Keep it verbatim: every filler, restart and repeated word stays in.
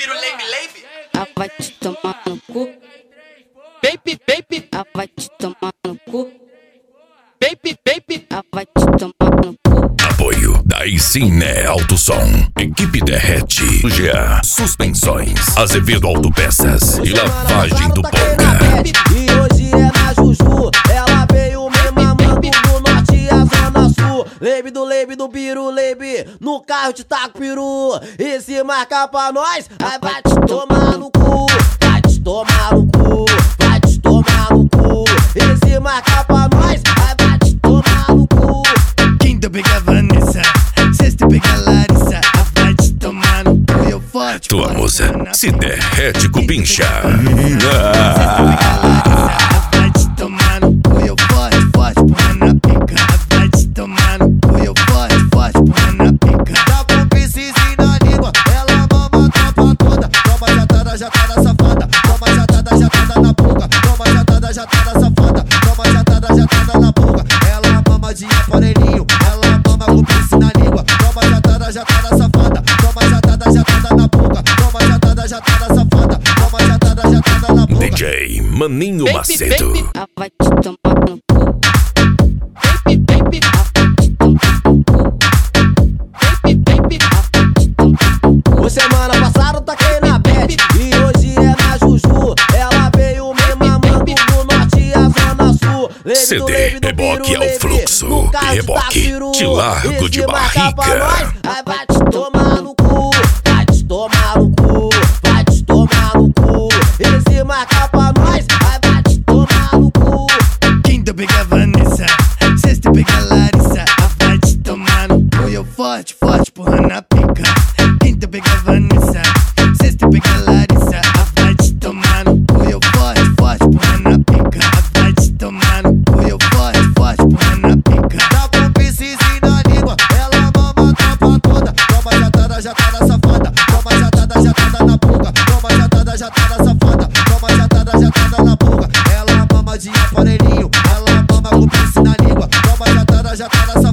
biru, leibe, leibe. Ah, vai te tomar no cu. Baby, baby. Ah, vai te tomar no cu. Baby, baby. Ah, vai te tomar no cu. Apoio Daí Sim Né Alto Som, Equipe Derrete, Jean Suspensões, Azevedo Autopeças e Lavagem do Polka. E hoje é na Juju, ela veio me mamando do norte e a zona sul. Leibe do leibe do biru, leibe, no carro te taco peru. E se marcar pra nós, aí vai te tomar no cu. Vai te tomar no cu, vai te tomar no cu. E se marcar pra nós, aí vai te tomar no cu. Quinta pega Vanessa, sexta pega Larissa, vai te tomar no cu, eu forte. Tua moça se derrete com pincha. Vai te tomar no cu, eu forte, forte, porra na pica. Vai te tomar no cu, eu forte, forte, porra na pica. Dá com piscis na língua, ela mama a tropa toda. Toma jatada, jatada safada, toma jatada, jatada na boca. Toma jatada, jatada safada, toma jatada, jatada na boca. Ela mama de aparelhinho, ela mama com piscis na língua. Toma jatada, jatada safada, toma jatada, jatada na boca. Toma jatada, jatada safada, toma jatada, jatada na boca. D J Maninho Macedo. Ah, vai te tomar no cu. Baby, baby. Ah, vai te tomar no cu. Baby, baby. Ah, vai te tomar no cu. Ô, semana passada eu taquei na bad e hoje é na Juju. Ela veio me mamando do norte e a zona sul. Leibe C do D leibe do Reboque biru, ao leibe, fluxo. no carro te Reboque, taco peru. te largo E de se marcar pra barriga. nós, aí vai te tomar no cu. Vai te tomar no cu, vai te tomar no cu. E se marcar pra nós, aí vai te tomar no cu. Quinta pega Vanessa, sexta pega Larissa, vai te tomar no cu, eu forte, forte, porra na pica. Quinta pega Vanessa, sexta pega Larissa, vai te tomar no cu, eu forte, forte, porra na pica. Vai te tomar no cu, eu forte, forte, porra na pica. Dá com piscis na língua, ela mama a tropa toda. Toma jatada, jatada safada, toma jatada, jatada na boca. Toma jatada, jatada safada, toma jatada, jatada na boca. Ela mama de aparelhinho, ela mama com piscis na língua. Toma jatada, jatada safada.